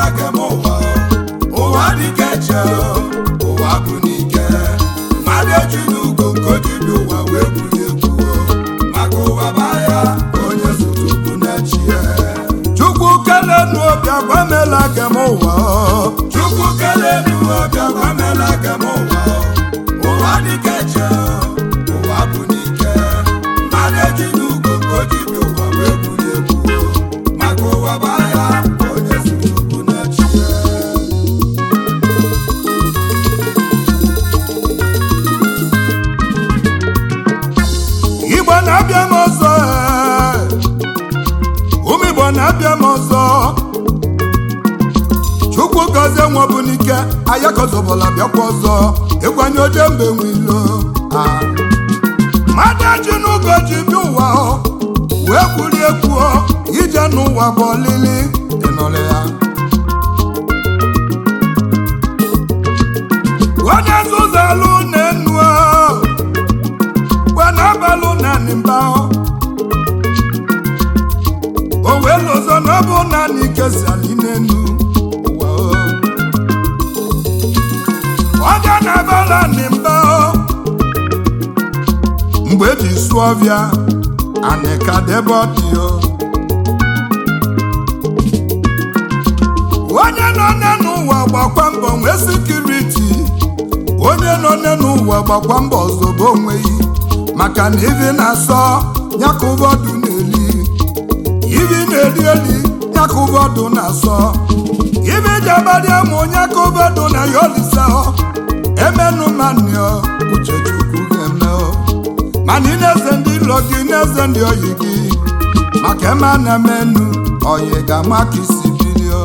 gem ụwa dịka eche ụwa bụ n'ike mmadụ eji n'ugo nke odibi ụwa wee buli egwu maka ụwa baya onye zụtụkwu na-echi ya Chukwu kele n'obi agbamela gem ụwa Chukwu kele n'obi agbamela gem ụwa dịka eche ụwa bụ n'ike mmadụ eji n'ugo nke odibi ụwa wee buli egwu maka ụwa baya onye zụtụkwu na-echi ya Igbo na-abịa m ọzọ ụmụ Igbo na-abịa m ọzọ Chukwu gọzie nwa bụ n'ike aya gọzọbọla bịakwa ọzọ ịkwanye ode mgbe nwilo mmadụ eji n'ugo ji bịa ụwa wee kwuri ekwu ije n'ụwa bụ ọlịlị ịnọrọ ya onye nzuzu alụ na-enu na-abalụ naanị mba o wee lụzọ na ọ bụ naanị kesali n'enu ụwa ọ ga na-abala naanị mba mgbe eji sụọ ọbịa anị ka debe ọdị onye nọ n'ụwa gbakwa mbọ nwee sikiriti onye nọ n'ụwa gbakwa mbọ zobe onweghị maka na ivi na-asọ nyaka ụbọdụ na-eli ivi na-eli eli nyaka ụbọdụ na-asọ ivi jabadị amụ nyaka ụbọdụ na ya olisa emenu manio uchechukwu ga-eme mana ị na-eze ndị ilo gị na-eze ndị oyi gị maka eme na menu oyi ga-ama ka isi bilio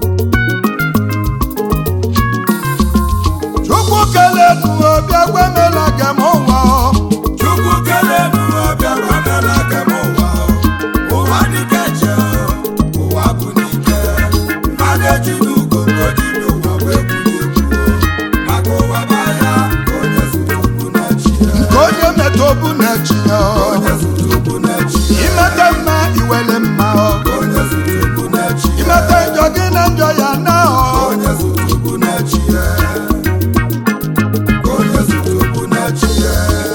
Chukwu kelee obi agwemela gem ụwa Chukwu kelee obi agwemela gem ụwa dịka eche ụwa bụ n'ike mmadụ eji n'ugo nke odibi ụwa wee buli egwu maka ụwa baya onye zụtụkwu na-echi ya nke onye metụkwu na-echi ya imete mma iwele mma onye zụtụkwu na-echi ya imete njọ gị na njọ ya na onye zụtụkwu na-echi ya onye zụtụkwu na-echi ya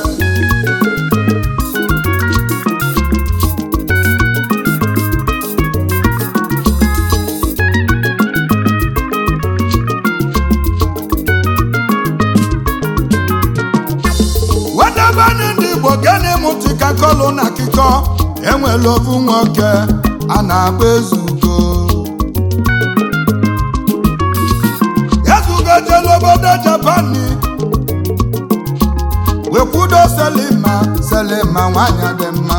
ndị Igbo gene mụtika kọlụ na akụkọ enwere ofu nwoke a na-agba Ezugo jere obodo Japani wekwudo Selima nwanyị dị mma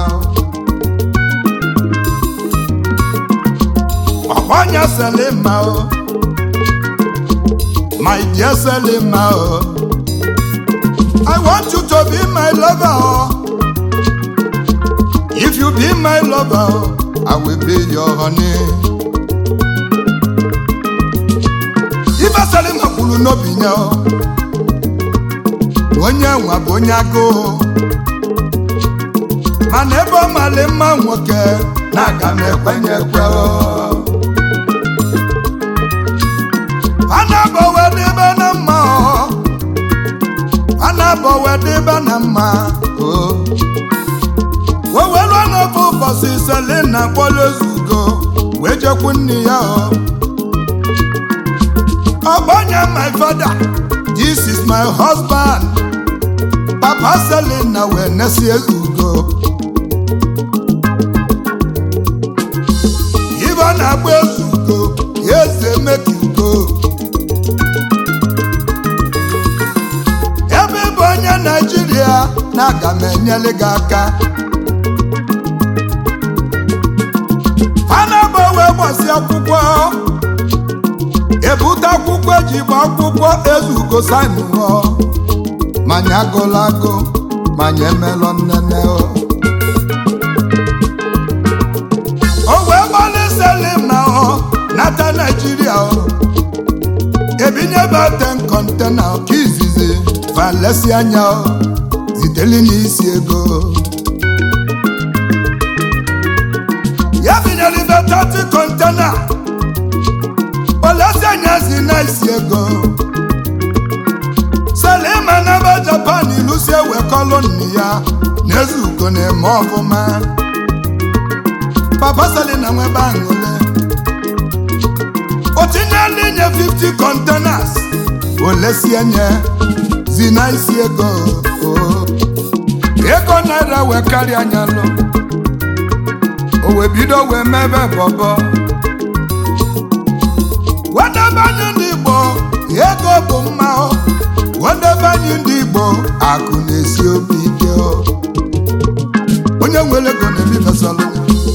ọkwanya Selima my dear Selima I want you to be my lover. If you be my lover, I will be your honey. If I sell him a kulu no binyo, onye nwa bụ onye agụ. Ma n'ebe mali mma nwoke na-aga m ekwenye ekwe. Ana bụ wedebe na mma Ana bo wedebe na mma wewelu n'ofe ụbọchị Selina kpọrọ Ezugo wee jekwu nne ya ọgbanye my father, this is my husband. Papa Selina wee nesi Ezugo ibe na-agba Ezugo eze mekigo Nigeria na-aga m enyere gị aka a na-agbanwe gbasi akwụkwọ ebute akwụkwọ eji gba akwụkwọ Ezugo Simon manya agụlago manya emelọ nnene o wee gbalị Selina nata Nigeria ebinye baten kontena ka izizi valesi anya ziteli n'isi ego ya binyere 30 kontena nwanyị si nice ego Selima n'ebe Japan ilusi ewe koloni ya n'Ezugo na-eme ọfụma Papa Selina nwebe aṅụle o tinye nye 50 containers olesi enye zina isi ego ego naira wee karịa anya lụ o wee bido wee mebe bọbọ wadebe anyị ndị Igbo ego bụ mma wadebe anyị ndị Igbo akụ na-esi obi ike onye nwere ego na-ebibesalụ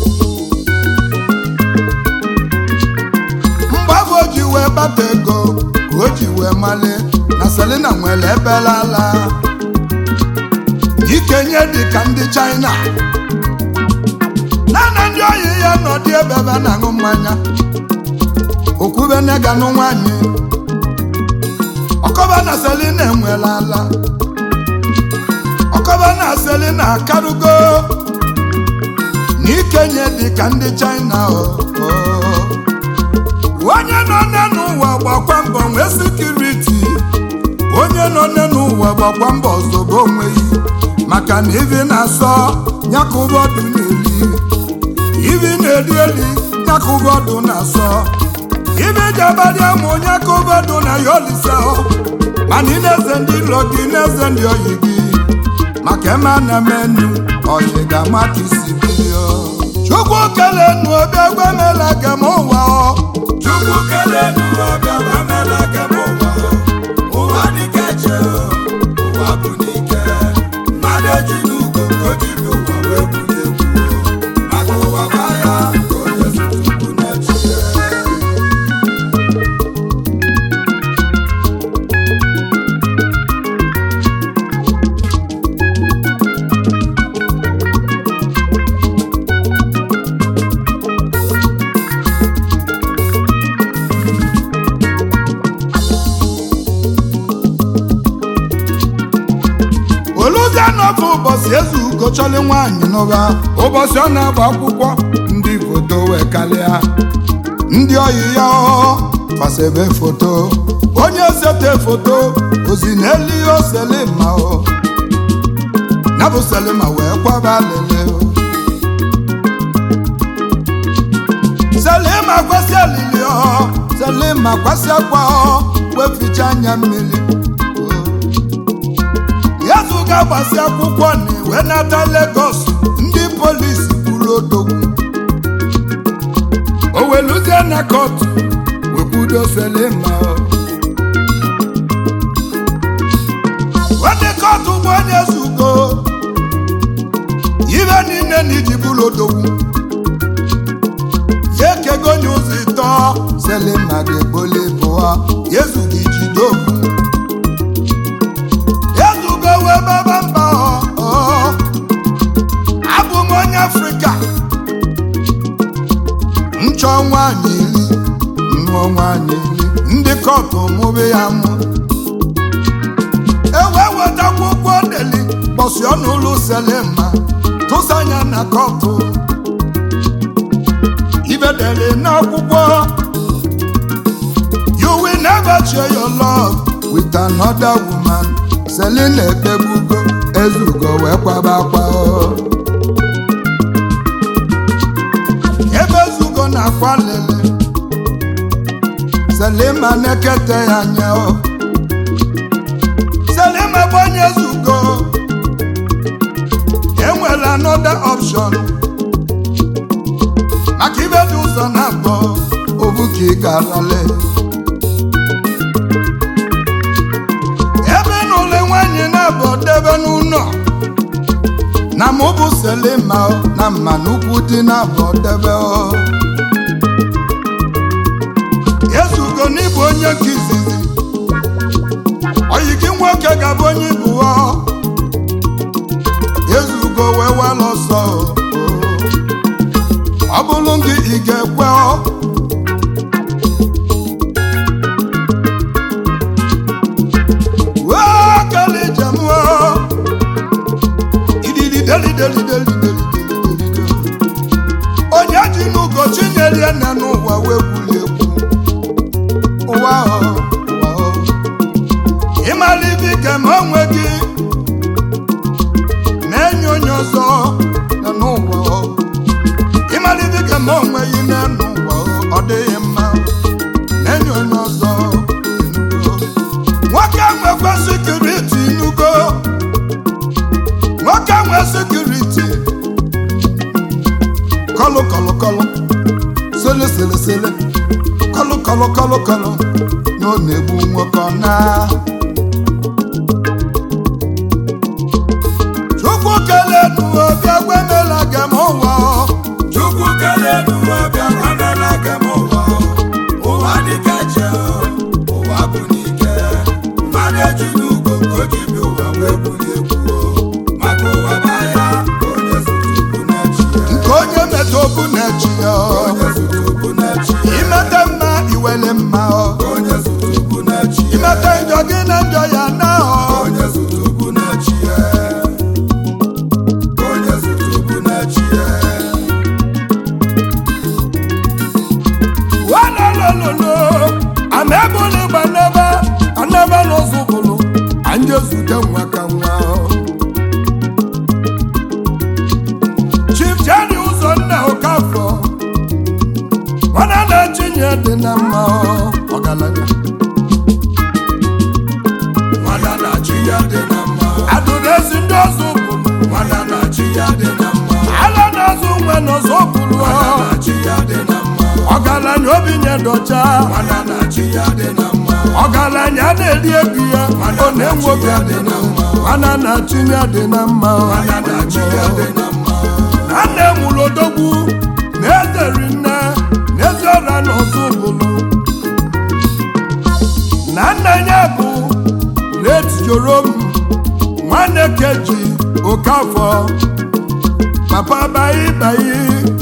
mgbabụ o ji wee bata ego ka o ji wee mali na Selina nwere ebelala ikenye dị ka ndị China nana ndị oyi ya nọdị ebebe na-aṅụ mmanya okwube neganụ nwanyị ọkọba na Selina enwelala ọkọba na Selina akarugo na ikenye dị ka ndị China onye nọ n'ụwa gbakwa mbọ nwee security onye nọ n'ụwa gbakwa mbọ zobe onweghị maka na ivi na-asọ nyakụbọdụ na-eli ivi na-eli nyakụbọdụ na-asọ ivi jabadị amụ nyakụbọdụ na ya olise mana ị na-eze ndị ilo gị na-eze ndị oyi gị maka eme na menu oyi ga-amata isi biyo Chukwu kelenu obi agwamela ka m ụwa Chukwu kelenu obi agwamela ka m ụwa dị ka eche ụwa bụ n'ike mmadụ eji n'ugo ka o jiri ụwa wee bulie egwu maka ụwa gbaya ka onye zụtụkwu na-echi ụbọchị Ezugo chọlị nwaanyị n'ụba ụbọchị ọ na-agba akwụkwọ ndị foto wee kalịa ndị oyi ya fasebe foto onye sete foto ozi n'elu ihe Selima na bụ Selima wee kwaba lele Selima kwasị alili Selima kwasị akwa wee ficha anya mmiri Ezugo gbasi akwụkwọ na iwe nata Lagos ndị polisi kwuru odogwu o weluzie na kọtụ wekwudo Selima ndị kọtụ bụ onye Ezugo ibe niile na iji bụrụ odogwu ya ekego nye ụzọ ịtọ Selima ga-ebole bụa Ezugo ijide okwu baba mba abụ m onye Afrịka nchọ nwaanyị iri mmụọ nwaanyị iri ndị kọtụ mụbe ya mụ ewe weta akwụkwọ deli kpọsi ọnụụlọ Selima tụsa anya na kọtụ ibedeli n'akwụkwọ you will never share your love with another woman Selina ekpegbugo Ezugo wee kwaba akwa ebe Ezugo na-akwa lele Selima na-ekete ya anya Selima bụ onye Ezugo enwere another option maka ibe dị ụzọ na-abụ obu ka ị ga-alale nwanyị na-abụ debe n'ụlọ na mụ bụ Selima na mma n'ukwu dị na-abụ debe Ezugo n'ịbụ onye nke izizi oyi gị nwoke ga-abụ onye ibu Ezugo wee wala ọsọ ọ bụrụ gị ị ga-ekwe onye ji n'ugo chinyere ya n'ụwa wee bulie egwu kọlụ kọlụ kọlụ sele sele sele kọlụ kọlụ kọlụ kọlụ na ọ na-egbu nwoke ọ na Chukwu kelee n'ụwa bịa gwemela gị m ụwa Chukwu kelee n'ụwa bịa gwemela gị m ụwa ụwa dịka eche ụwa bụ n'ike mmadụ eji n'ugo nke o ji bi ụwa wee bulie egwu maka ụwa baya onye zụrụ ukwu na-echi ya nke onye metụ okwu na-echi ya onye zụrụ ukwu na-echi ya imete mma iwele mma onye zụrụ ukwu na-echi ya imete njọ gị na njọ ya na onye zụrụ ukwu na-echi ya onye zụrụ ukwu na-echi ya walololo amebụlụ gbanebe anebe n'ụzụbụlụ anyị ezute nwa ka nwa Chief Jerry Ụzọnna Okafọ nwana na-echinye dị na mma ọgaranya nwana na-achị ya dị na mma adụrụ ezi ndị ọzọ ụbụlụ nwana na-achị ya dị na mma ala na-azụ nwe n'ọzọ ụbụlụ nwana na-achị ya dị na mma ọgaranya obi nye dọcha nwana na-achị ya dị na mma ọgaranya na-eri ego ya ọ na-enwe obi dị na mma nwana na-achị ya dị na mma nwana na-achị ya dị na mma na nna enwuru odogwu na-ezeri nne na-ezi ọra n'ọzọ ụbụlụ na nna ya bụ late Jorom nwanne Keji Okafọ papa bayi bayi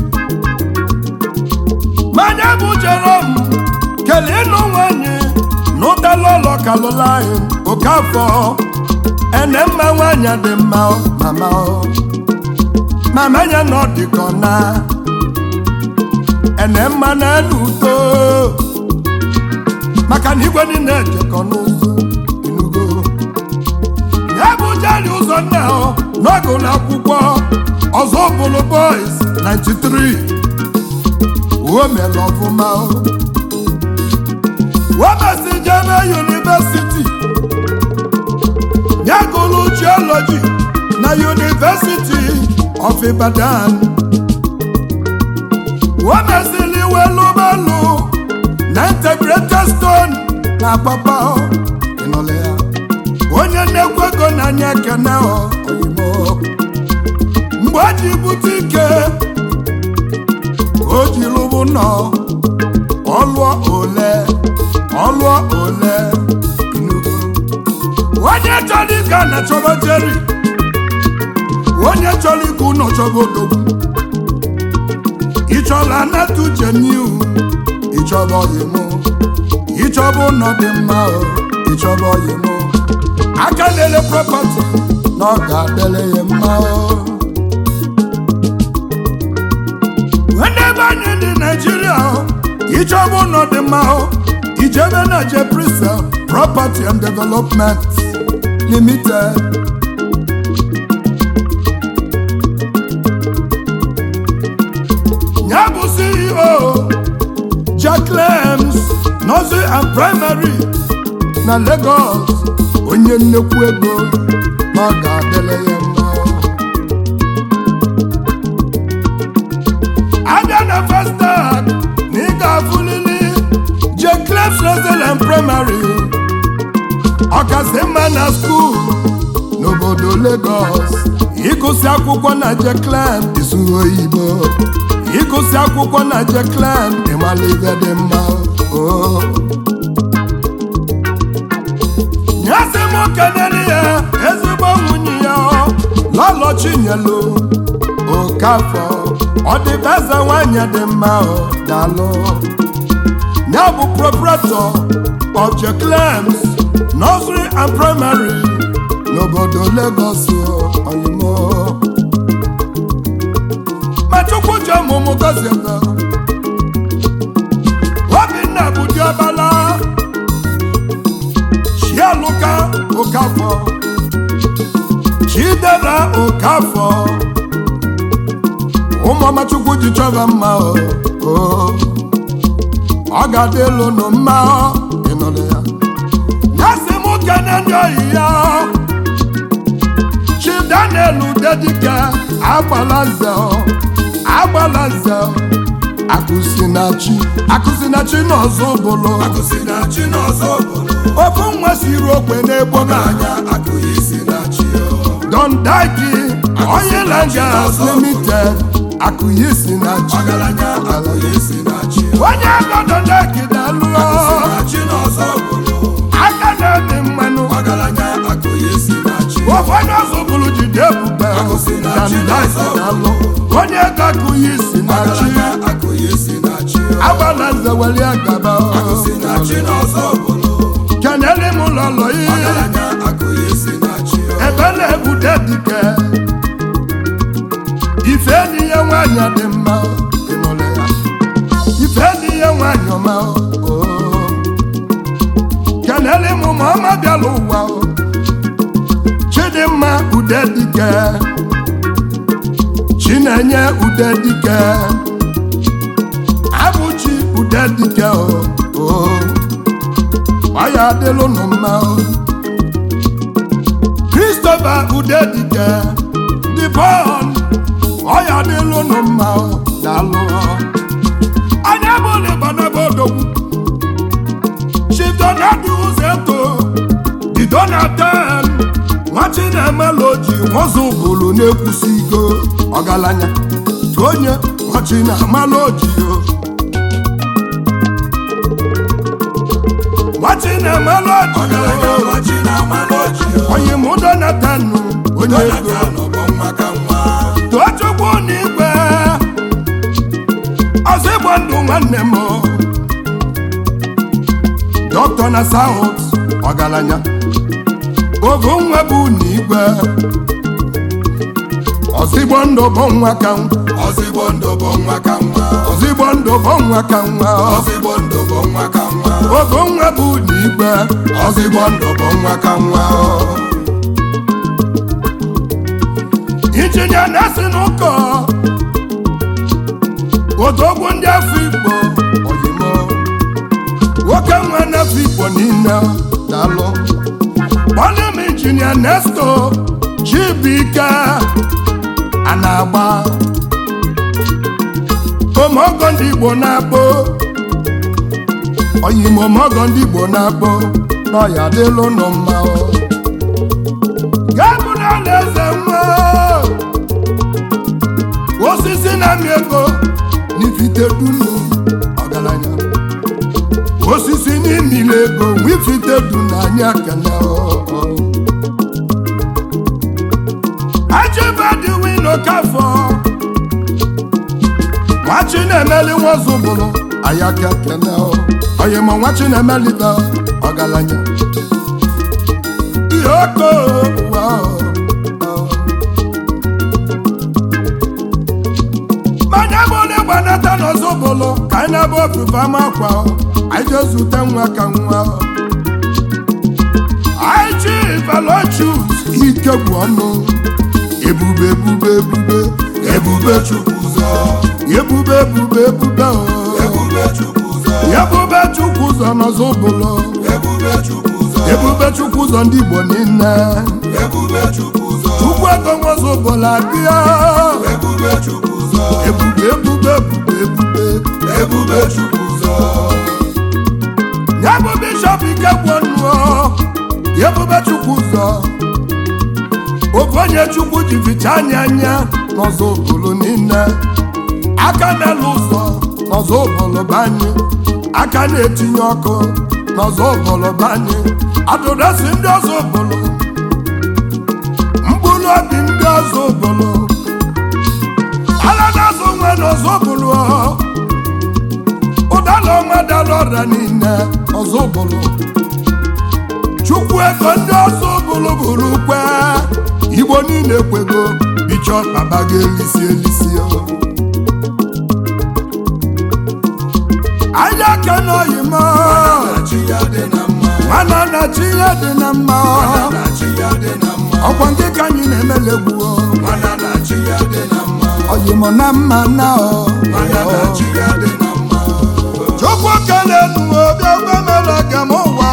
manya bụ Jorom kelee ịnụ nwanyị n'ụtala ụlọ Caroline Okafọ ene mma nwanyị dị mma mama ya nọ dịka ọ na ene mma na-elu uto maka na igwe niile ejekọ n'ụzọ inugo ya bụ Jerry Ụzọnna n'oge ụlọ akwụkwọ ọzọ bụlụ boys 93 o mere ọfụma wemesi jebe University ya gụrụ geology na University of Ibadan wemesili welụbelu na Integrated Stone na Apapa ịnọle ya onye nnekwu ego na anya ekene oyimo mgbe o ji bute ike o ji lụbụ nọ ọlụọ ole onye chọrọ ịga na chọba Jerry onye chọrọ ịga ụlọ chọba odogwu ịchọla anata uche n'ihu ịchọba oyimo ịchọba ụlọ dị mma ịchọba oyimo aka lele property na ọ ga-adịle ya mma ebe anyị dị Nigeria ịchọba ụlọ dị mma ijebe na Jeprisa Property and Development Limited ya bụ CEO Jaclems Nursery and Primary na Lagos onye nnekwu ego na ọ ga-adịle ya mma abịa na Festac na ị ga-afụlili Jaclems Nursery and Primary ọkasị mma na skuul n'obodo Lagos ịgụsị akwụkwọ na Jaclems ịsụrụ oyibo ịgụsị akwụkwọ na Jaclems ịmala ibe dị mma nyasị m kenere ya ezigbo nwunye ya Lọlọ Chinyelu Okafọ ọ dịbe eze nwanyị dị mma dalụ ya bụ proprietor of Jaclems Nursery and Primary n'obodo Lagos oyimo ma Chukwu ji ọmụmụ gọzie Obinna bụ diọkpala Chialuka Okafọ Chidera Okafọ ụmụọma Chukwu ji chọba mma ọ ga-adị elu nụ mma ịnọrọ ya nyasị m kene ndị oyi ya Chief Daniel Udedike Agbalaze agbala nze akụsinachi n'ọzọ bụlụ ofu nwa siri okwe n'egbo n'anya Don Daki Oil and Gas Limited Akụyisinachi onye ego Don Daki dalụ aka na-ede mmanụ ụfọdụ ọzọ bụrụ jide ebube dalụ onye ego Akụyisinachi agbala nze weli agaba kenele m lọlọ ebele ebude dike ife dị ya nwanyị dị mma ife dị ya nwanyị ọma kenele m ma ọma bịala ụwa Chidimma ude dike Chinenye ude dike Abụchi ude dike ọya adịlụ nụ mma Christopher Udedike the born ọya adịlụ nụ mma dalụ anya bụlụ banabodogwu Chidonadu Uzeto the Donatan nwachi na-emeloji nwọzụ bụlụ na-ekwusigo ọgaranya onye nwachi na-emeloji onye mụdo natanu onye ego tochukwu n'igwe ọzọ igbo ndụ nwanne m Dr. na South ọgaranya ogo nwa bụ n'igwe ọzọ igbo ndụ bụ nwa ka nwa ọzọ igbo ndụ bụ nwa ka nwa ogo nwa bụ n'igwe ọzọ igbo ndụ bụ nwa ka nwa injinia na-esi n'ụkọ odogwu ndị afọ Igbo oyimo nwoke nwa n'afọ Igbo niile dalụ kpọlịm injinia Nesto Chibike a na-agba omogo ndị Igbo na-akpọ oyimo omogo ndị Igbo na-akpọ n'ọya dịlụ nụ mma ga-abụrụ alaeze nwa osisi na-amị ego n'ifite dunu ọgaranya osisi n'imile ego nwifite dunu anya kene ajibadị wino kafọ nwachi na-emeli nwazụ bụrụ ayaka kene oyimo nwachi na-emelibe ọgaranya ihe oko gbanata n'Ozobolo ka anyị na-abụ ofufe amakwa anyị je zute nwa ka nwa anyị ji Velochus ike bụ ọnụ ebube Chukwuzọ ebube Chukwuzọ n'Ozobolo ebube Chukwuzọ ndị Igbo niile Chukwu ego n'Ozobolo abịa ebube Chukwuzọ ya bụ bishọp Ikegwuọnụ ebube Chukwuzọ ofu onye Chukwu ji ficha anya n'Ozobolo niile aka na-elu ụzọ n'Ozobolo banye aka na-etinye ọkụ n'Ozobolo banye adụresi ndị Ozobolo mkpụrụ obi ndị Ozobolo ala na-azụ nwe n'Ozobolo ụdala ọma dara ọrịa niile Ozobolo Chukwu ego ndị Ozobolo bụrụ kwe Igbo niile kwego Bishọp abaga elisi anya kenoyi ma mana na chi ya dị na mma ọkwa nke ka anyị na-emelegbu oyimo na mma na Chukwu kelenu obi ogwemela gam ụwa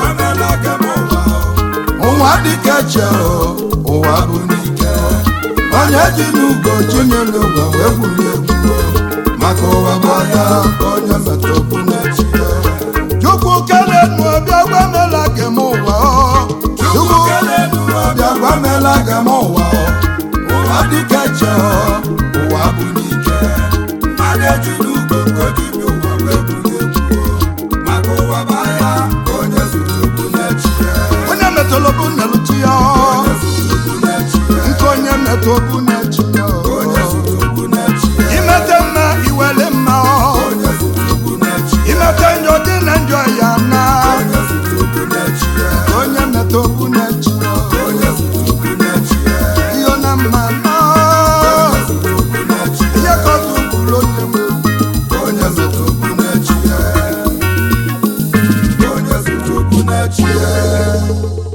ụwa dịka eche ụwa bụ n'ike onye ji n'ugo chinyelu ụwa wee gwurie egwu maka ụwa bụ ya onye metụ okwu na-echi ya Chukwu kelenu ọbịa gwamela gị m ụwa Chukwu kelenu ọbịa gwamela gị m ụwa ụwa dịka eche ụwa bụ n'ike mmadụ eji n'ugo nke dibịa ụwa wee gwurie egwu maka ụwa bụ ya onye zụrụ okwu na-echi ya onye metụrụ bụ na-eluchi ya onye zụrụ okwu na-echi ya nke onye metụ okwu na-echi ya onye zụrụ okwu na-echi ya imete mma iwere mma onye zụrụ okwu na-echi ya imete njọ dị na njọ ya na onye zụrụ okwu na-echi ya onye metụ okwu na-echi ya onye zụrụ okwu na-echi ya ihe na mma na onye zụrụ okwu na-echi ya ihe ka ọzọ kwuru onye nwe onye zụrụ okwu na-echi ya onye zụrụ okwu na-echi ya